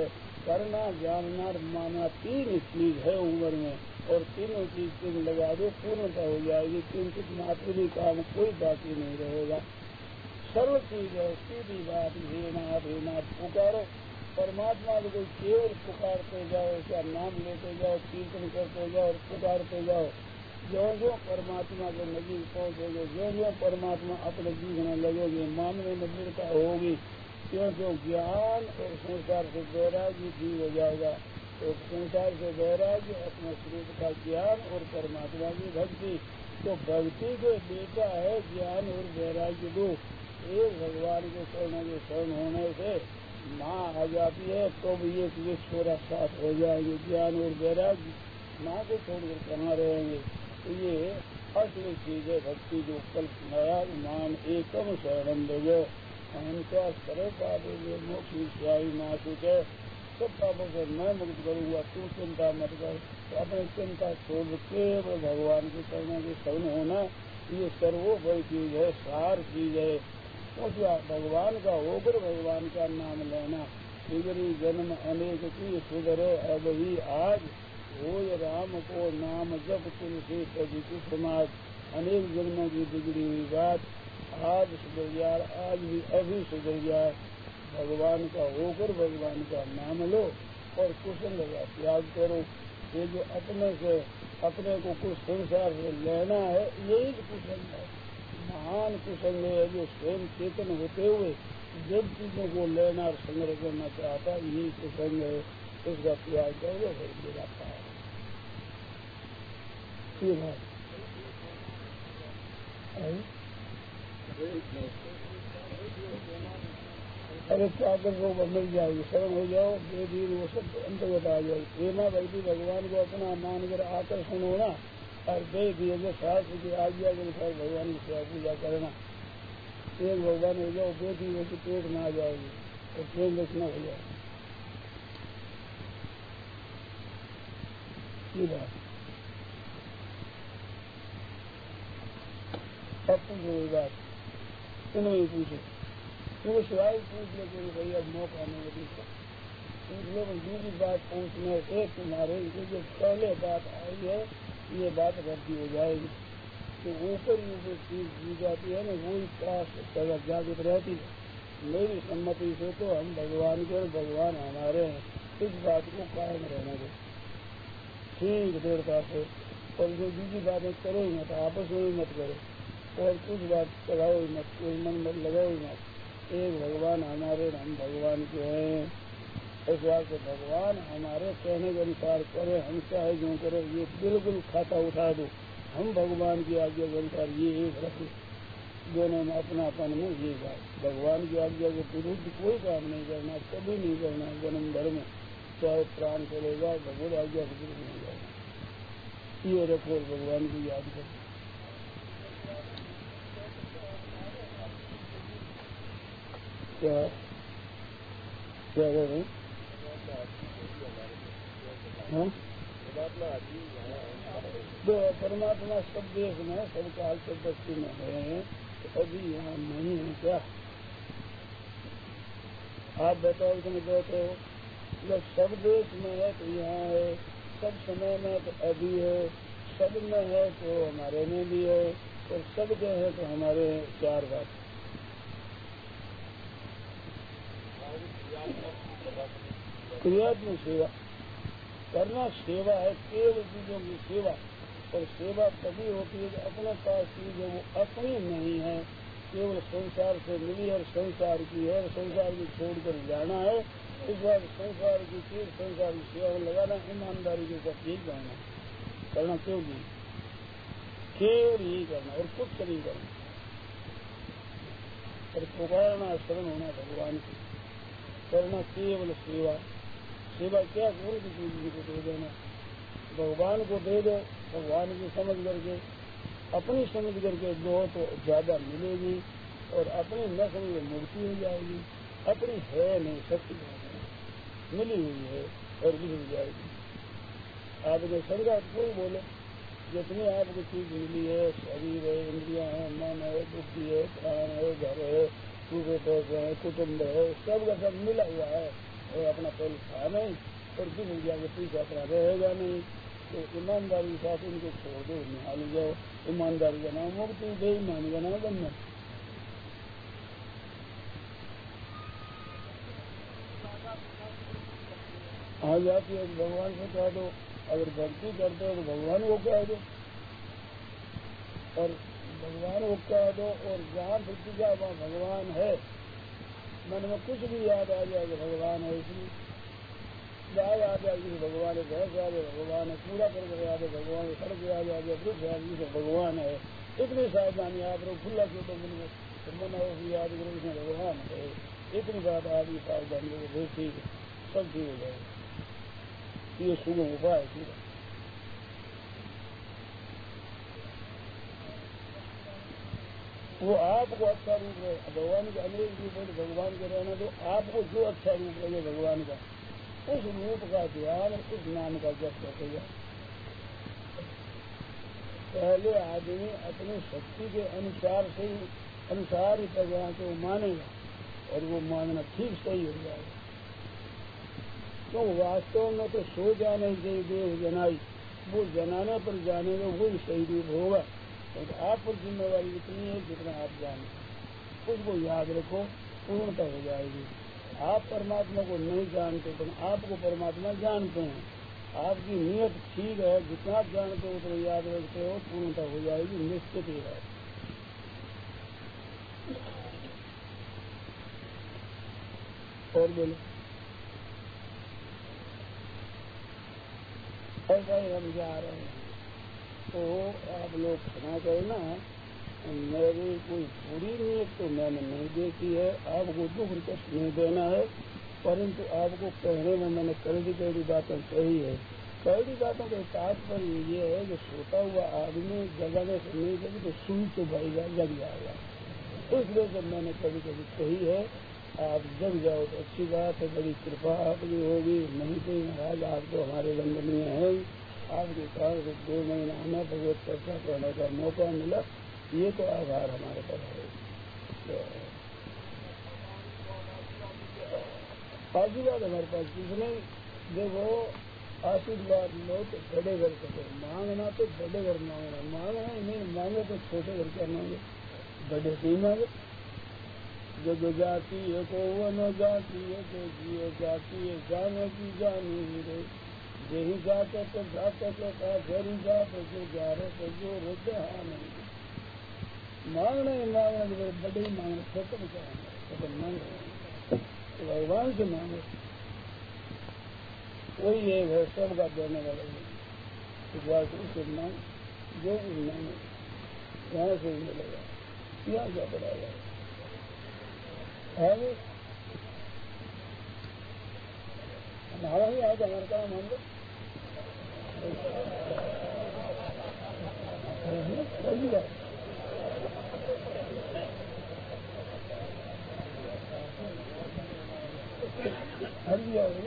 Speaker 1: करना, जानना, मानना तीन चीज है उम्र में, और तीनों चीज तीन लगा दो पूर्णता हो जाएगी। किंचित मात्र भी काम कोई बाकी नहीं रहेगा। सर्व चीज है, सीधी बात। हेनाथ हेनाथ पुकारो परमात्मा को, कोई केवल पुकारते जाओ, उसका नाम लेते जाओ, कीर्तन करते जाओ और पुकारते जाओ। जो जो परमात्मा के नजीक पहुँचोगे, जो जो परमात्मा अपने जीवन लगोगे, मानने में दृढ़ता होगी, क्यों क्यों ज्ञान और संसार से वैराग्य भी हो जाएगा। तो संसार से वैराग्य, अपने स्वरूप का ज्ञान और परमात्मा की भक्ति। तो भक्ति के बेटा है ज्ञान और वैराग्य दो। एक भगवान के शरण के शरण होने से माँ आ जाती है, तो भी एक विश्वरा साथ हो जाएंगे। ज्ञान और वैराग्य माँ को छोड़कर कहाँ रहेंगे। तो ये असली चीज है भक्ति। जो कल्पनाया नाम एकम शरणम भजो अहंसा सर्व पापों मोक्ष विषयाई नासुच है। सब पापों से मैं मुक्त करूँगा, तू चिंता मत कर। तो अपनी चिंता छोड़ केवल भगवान के चरणों के शरण होना, ये सर्वोपरि चीज है, सार चीज है। उस भगवान का होकर भगवान का नाम लेना। बिगड़ी जन्म अनेक की सुधरे अब ही आज, हो राम को नाम जब तुलसी सभी की समाज। अनेक जन्मों की बिगड़ी हुई बात आज सुधर जाए, आज भी अभी सुधर जाए। भगवान का होकर भगवान का नाम लो और कुशल का त्याग करो। ये जो अपने से अपने को कुछ संसार से लेना है, यही कुशल है। महान कुशल है जो स्वयं चेतन होते हुए जब चीजों को लेना और संग्रह करना चाहता है, यही कुशल है। इसका त्याग करो, फिर मेरा पार। ठीक है, अरे क्या कर वो मिल जाएगी, शरण हो जाओ, धीरे धीरे वो सब अंतर्गत आ जाएगी। प्रेमा भक्ति भगवान को अपना मानकर आकर्षण होना और दे दिए जो शास्त्र की आज्ञा के अनुसार भगवान की सेवा पूजा करना। एक भगवान हो जाओ, बेटी हो तो पेट में आ जाएगी और प्रेम रखना हो जाए। ये बात सब पूछो, ये बात इनमें पूछो, क्योंकि सिवाय पूछ ले कोई भैया मौका नहीं है। पूछ लो, दूसरी बात पूछने से तुम्हारे जो पहले बात आई है ये बात रद्दी हो जाएगी। तो ऊपर ऊपर चीज दी जाती है ना, वही पास तक जागृत रहती है। मेरी सम्मति से तो हम भगवान के और भगवान हमारे हैं, इस बात को कायम रहने दो ठीक देरता से। और जो दूसरी बातें करो ही मत, आपस में ही मत करो, और कुछ बात चलाओ ही मत, कोई मन मत लगाओ ही मत। एक भगवान हमारे, हम भगवान के हैं। इस बात से भगवान हमारे कहने के अनुसार करे, हम चाहे जो करे, ये बिल्कुल खाता उठा दो। हम भगवान की आज्ञा के अनुसार ये एक रखे, दोनों में अपनापन में ये बात। भगवान की आज्ञा के विरुद्ध कोई काम नहीं करना, कभी नहीं करना जन्म भर में, चाहे प्राण चलेगा, भगवत आज्ञा के विरुद्ध नहीं जाना। ये रखो, भगवान की याद करो। क्या क्या कह रहे हैं? तो परमात्मा सब देश में, सब काल सब बस्ती में है, तो अभी यहाँ नहीं है क्या? आप बताओ, तुम कहते हो जब सब देश में है तो यहाँ है, सब समय में तो अभी है, सब में है तो हमारे में भी है, और सब के है तो हमारे हैं। चार बात। क्रियात्मक सेवा करना सेवा है, केवल चीजों की सेवा। और सेवा तभी होती है कि अपने पास चीज है वो अपनी नहीं है, केवल संसार से मिली और संसार की है, संसार की छोड़कर जाना है। इस बार संसार की चीज संसार की सेवा में लगाना, ईमानदारी के साथ ठीक करना करना क्यों नहीं, केवल यही करना और कुछ नहीं करना। और पुकारना, शरण होना भगवान की, करना केवल सेवा। सेवा क्या? कौन की चीज को दे देना, भगवान को दे दो, भगवान की समझ करके, अपनी समझ करके दो तो ज्यादा मिलेगी, और अपनी न समझ मुक्ति हो जाएगी। अपनी है नहीं, सत्य मिली हुई है और मिल जाएगी। आपने समझा कोई बोले, जितनी आपको चीज मिली है, शरीर है, इंद्रियां है, मन है, बुद्धि है, प्राण है, घर है, सूखे पैसे है, कुटुम्ब है, सब का सब मिला हुआ है, और अपना पहले था नहीं और जिस इंडिया के पीछे अपना रहेगा नहीं, तो ईमानदारी के साथ उनको छोड़ दो, निहाल जाओ। ईमानदारी का नाम मुक्ति, बेईमानी का नाम बनना। आ जाती है भगवान से कह दो, अगर भक्ति करते हो तो भगवान को कह दो, और भगवान को कह दो, और जहाँ भक्ति का वहाँ भगवान है, मन में कुछ भी याद आ जाए कि भगवान है, इसलिए याद आ जाए कि भगवान है, भैंस याद है भगवान है, पूरा करके याद है भगवान है, सड़क याद आ जाए वृक्ष याद से भगवान है। इतनी सावधानी आप लोग खुला क्यों तो मन में मन हो याद करो इसमें भगवान है। इतनी बात आदमी सावधानी को ठीक है, सब ठीक हो जाएगा। ये सुगम उपाय है सीधा। वो आपको अच्छा रूप है, भगवान के अनेक रूप है, भगवान के रहना तो आपको जो अच्छा रूप लगे भगवान का, उस रूप का ध्यान, उस नाम का जप करते जाए। पहले आदमी अपनी शक्ति के अनुसार से ही अनुसार ही भगवान को मानेगा, और वो मानना ठीक सही हो जाएगा। तो वास्तव में तो सो जाने से देह जनाई, वो जनाने पर जानेगा वही सही रूप होगा। तो आप पर जिम्मेवारी इतनी है जितना आप जाने, उसको याद रखो, पूर्णता हो जाएगी। आप परमात्मा को नहीं जानते, तो आपको परमात्मा जानते हैं। आपकी नियत ठीक है, जितना आप जानते हो उतना याद रखते हो, पूर्णता हो जाएगी, निश्चित ही है। और बोलो, ऐसा ही हम जा रहे हैं। तो आप लोग क्षमा करना, मेरी कोई बुरी नीयत तो मैंने नहीं देखी है, आपको दुख कष्ट नहीं देना है, परंतु आपको कहने में मैंने कड़ी कड़ी बातें कही है। कड़ी बातों का तात्पर्य ये है कि सोता हुआ आदमी जगाने से नहीं लगी तो सुई तो भाईगा, जग जाएगा। इसलिए जब मैंने कभी कभी कही है, आप जग जाओ तो अच्छी बात है, बड़ी कृपा आपकी होगी। नहीं तो महाराज आप तो हमारे वंदनीय है, आपके कारण से दो महीना हमें भगवत चर्चा करने का मौका मिला, ये तो आभार हमारे पास है। आशीर्वाद हमारे पास कुछ नहीं। देखो, आशीर्वाद लो तो बड़े घर करो, मांगना तो बड़े घर मांगना, मांगना ही नहीं, मांगे तो छोटे घर क्या मांगे, बड़े ही मांगे। जो जो जाती है को वो न जाती है, तो जियो जाती है जाने की जानी रे, यही जाते तो जाते तो का घर ही जाते जो जा रहे तो जो रोते हाँ नहीं। मांगना ही मांगना तो बड़े ही मांगना, छोटे में क्या तो मांग रहे तो भगवान से मांगे, कोई एक है सबका देने वाला इस बात से मांग, जो भी मांगे यहाँ से ही मिलेगा, यहाँ क्या पड़ेगा है हमारा ही आए तो हमारा काम हम लोग हर भी आओगे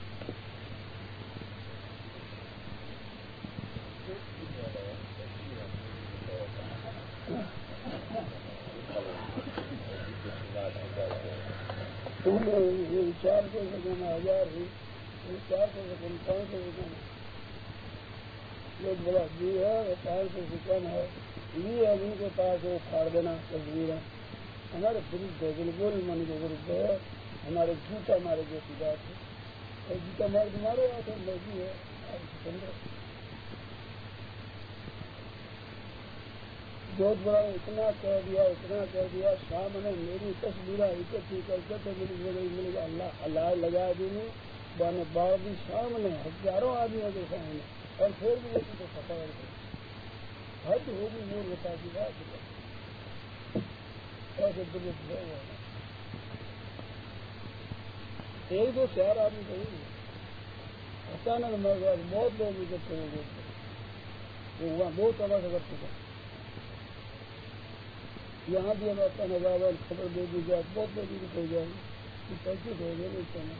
Speaker 1: चार सौ सेकंड हजार हुई, चार सौ सेकंड पाँच सौ सेकंड लोग बड़ा जी है, पाँच सौ सेकंड है, ये है उनके पास वो फाड़ देना तस्वीरें हमारे विरुद्ध है, बिल्कुल मन के विरुद्ध है, हमारे जूता मारे जैसी बात है। और जूता मार के मारो आते लगी है, आप समझो बहुत बड़ा इतना कह दिया इतना कह दिया, सामने मेरी तस्वीर इकट्ठी करके तो मेरी जगह मिलेगा अल्लाह अल्लाह लगा दूंगी, बाने बार भी सामने हजारों आदमियों के सामने, और फिर भी लेकिन तो सफा हद होगी मूर्खता की बात ऐसे दुर्ग है। एक दो चार आदमी कही अचानक मर गया, बहुत लोग इकट्ठे हो गए, वहाँ बहुत तमाशा कर चुका। यहाँ भी हम अपना नजारा खबर दे दी जाए, बहुत लोग हो जाएंगे, कैसे हो गए इस समय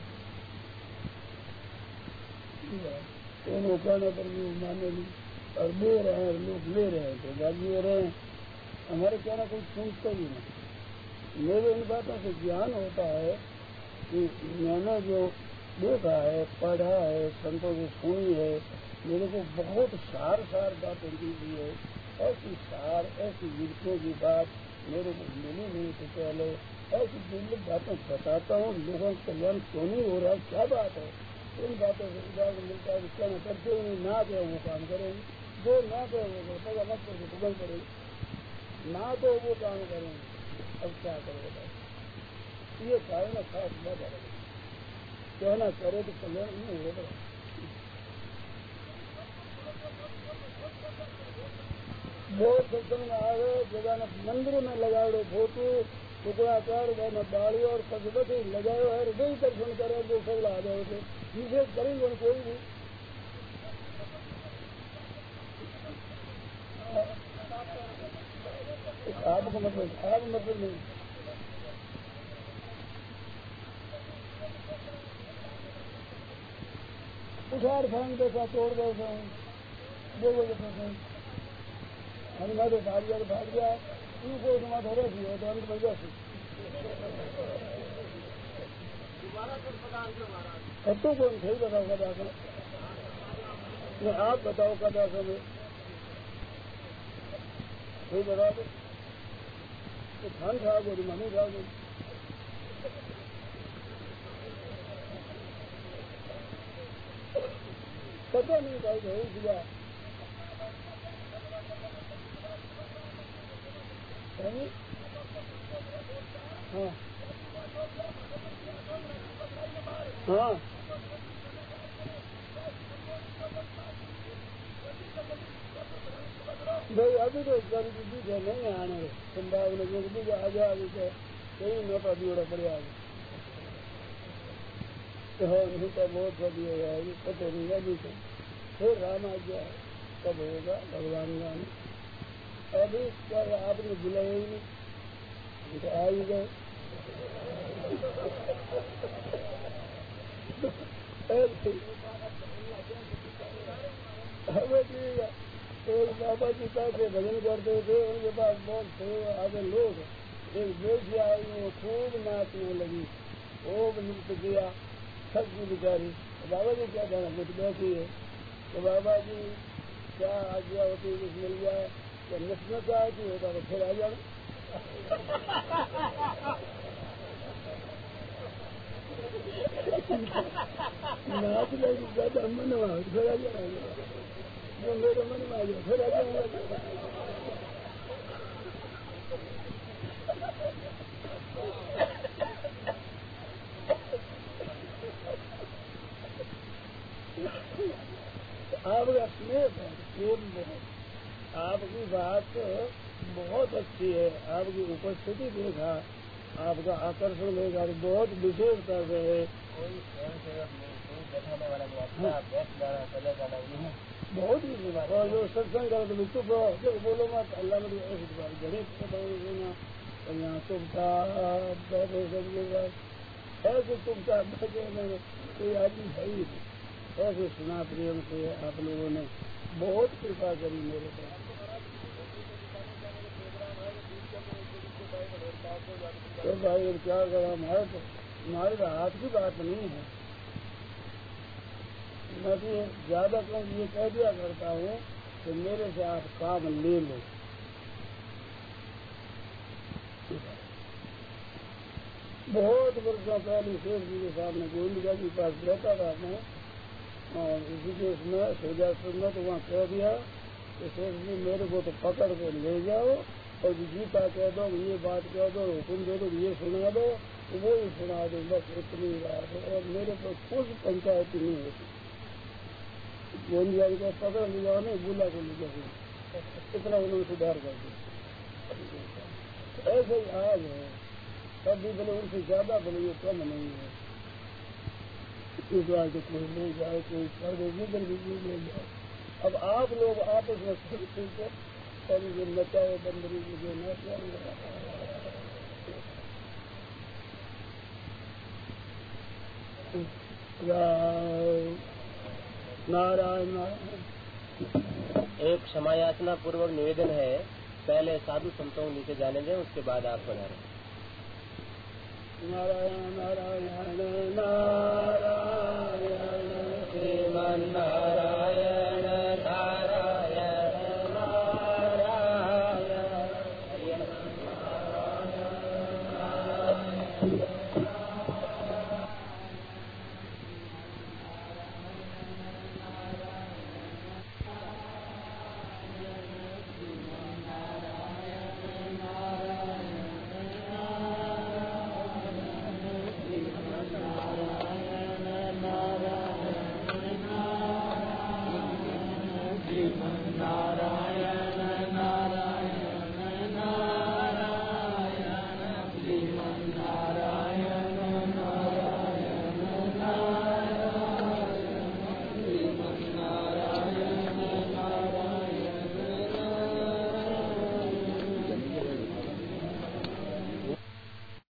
Speaker 1: उन कहने पर भी माने नहीं, और ले रहे हैं लोग ले रहे हैं तो बाजी हो रहे हैं, हमारे कहना कोई सुनते ही नहीं। मेरे इन बातों से ज्ञान होता है कि मैंने जो देखा है, पढ़ा है, संतों की सुनी है, मेरे को बहुत सार सार बातें दी है। ऐसी सार, ऐसी विरसों की बात मेरे को मिली नहीं थी पहले। ऐसी दिल बातें बताता हूँ, लोगों का कल्याण क्यों नहीं हो रहा, क्या बात है। इन बातों से उदाहरण मिलता है, क्या न करते हुए ना क्या वो काम करेंगे, जो ना क्या वो करता है, मत करके टुकड़ पड़ेगी, ना तो वो काम करेंगे। अब क्या करेगा, ये कारण है खास बात है, कहना करे तो कल्याण नहीं होगा। बहुत सत्संग में आ गए, जगह मंदिर में लगाओ फोटो टुकड़ा कर बाड़ी और पशुपति लगाओ है, हृदय दर्शन करे जो सब आ जाए थे, निषेध करेंगे कोई भी। आपको मतलब आप मतलब नहीं, उठार फांग देखा, तोड़ देता हूँ, देखो देखो हनुमान तो भाग गया भाग गया, इनको समाज हो रही है तो अंत में जैसे कत्तों को सही बताओ कदा समय, आप बताओ कदा समय सही बता दो, तो खान खा गो मनु खा गो, पता नहीं भाई हो दिया हाँ हाँ भाई अभी तो गरीबी है नहीं आने संभावना गरीबी आ जाए अभी तो कहीं न पड़ी ओड़ा पड़े आगे तो नहीं तो बहुत बड़ी हो जाएगी, पता नहीं अभी तो फिर राम आ गया कब होगा भगवान जाने। अभी क्या आपने बुलाया ही नहीं तो आ ही गए। हमें ठीक है, एक बाबा जी पास भजन करते थे, उनके पास बहुत थे आगे लोग, एक बेटी आई वो खूब नाचने लगी, खूब नृत्य किया, थक गई बेचारी। बाबा जी क्या कहना कुछ बैठी है, तो बाबा जी क्या आज्ञा होती कुछ मिल जाए, तो नचना चाहती होता तो फिर आ जाना। नाच लगी ज्यादा मन में फिर आ जाएगा, जो मेरे मन में आ जाए फिर आ जाऊंगा। आपका स्नेह है, प्रेम बहुत, आपकी बात बहुत अच्छी है, आपकी उपस्थिति देखा, आपका आकर्षण देखा, बहुत विशेष कर रहे हैं। कोई स्वयं सेवक नहीं, कोई बैठाने वाला नहीं, अपना बैठ जाना चले जाना ये बहुत ही बात। और जो सत्संग करो तो चुप रहो, जब बोलो मत, अल्लाह में ऐसी बात गणित बोलना, यहाँ चुपचाप बैठे समझेगा, ऐसे चुपचाप बैठे कोई आदमी है ही नहीं। ऐसे सुना प्रेम से आप लोगों ने बहुत कृपा करी मेरे पर। तो भाई क्या करा, हमारे तो हमारे तो हाथ की बात नहीं है, मैं भी ज्यादा कम ये कह दिया करता हूँ कि मेरे से आप काम ले लो। बहुत वर्षों पहले शेख जी के सामने गोविंदा जी के पास रहता था मैं, और इसी केस में सूर्यास्त्र में तो वहाँ कह दिया कि शेख जी मेरे को तो पकड़ के ले जाओ और गीता कह दो, ये बात कह दो, हुक्म दे दो, ये सुना दो, तो वो ही सुना दो, बस इतनी बात है। और मेरे को कुछ पंचायत नहीं होती, गोविंदा जी को पकड़ ले जाओ नहीं, बुला को ले जाओ, इतना उन्होंने सुधार कर दिया। ऐसे ही आज है, तब भी बोले उनसे ज्यादा बोले ये कम नहीं है, इस बार तो कोई ले जाए, कोई कर दे, जिधर भी ले जाए। अब आप लोग आपस में ठीक है, कभी जो नचाए बंदरी जो नचाए नारायण नारायण।
Speaker 3: एक क्षमायाचना पूर्वक निवेदन है, पहले साधु संतों नीचे जाने दें, उसके बाद आप पधारें।
Speaker 1: नारायण नारायण नारायण श्रीमन नारायण